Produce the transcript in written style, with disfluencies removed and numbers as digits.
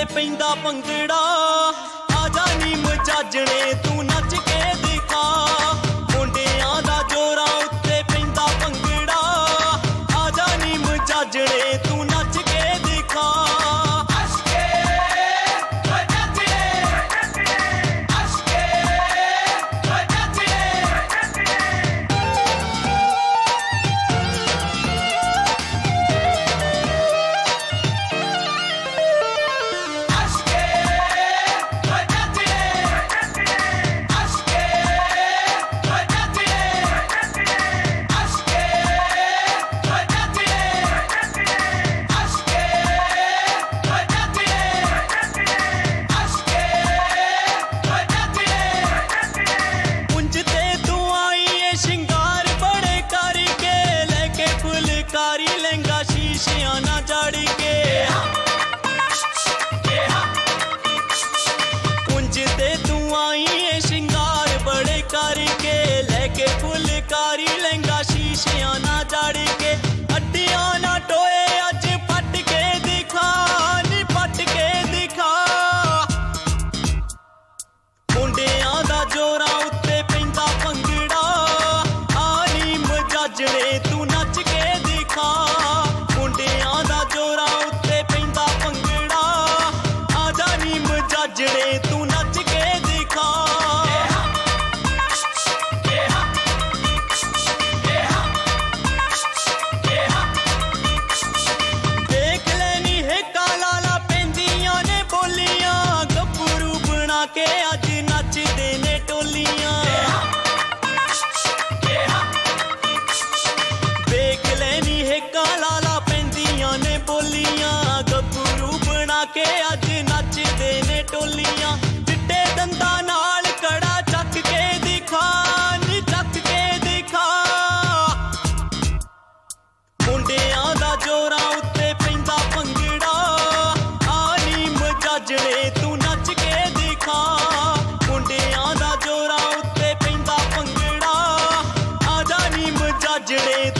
पैंदा भंगड़ा आजा नी मजाजणे तू नच के दिखा मुंडियां दा जोरां उत्ते पैंदा भंगड़ा आजा नी मजाजणे तू नच के दिखा कारी लहंगा शीशियां ना जड़ के कुंज ते तू आई है शिंगार बड़े करके लेके फुलकारी लहंगा शीशियां ना जड़ के अड्डियां ना टोए अज पट के दिखा नी पट के दिखा मुंडियां दा जोरां उत्ते पैंदा भंगड़ा आनी मजाजणे तू नच के मुंडियां दा जोरां उत्ते पैंदा भंगड़ा आजा नी मजाजणे तू नच के दिखा देख लैनी है काला पैंदियां ने बोलियां गब्बरू बना के अज नचदे ने टोलियां देख लैनी है काला पैंदियां ने बोलियां गब्बरू बना के अज नचदे ने टोलियां चिट्टे दंदा नाल कड़ा चक के दिखा नी चक के दिखा मुंडियां दा जोरां उत्ते पैंदा भंगड़ा आनी मजाजणे तू नच के दिखा मुंडियां दा जोरां उत्ते पैंदा भंगड़ा आजा नी मजाजणे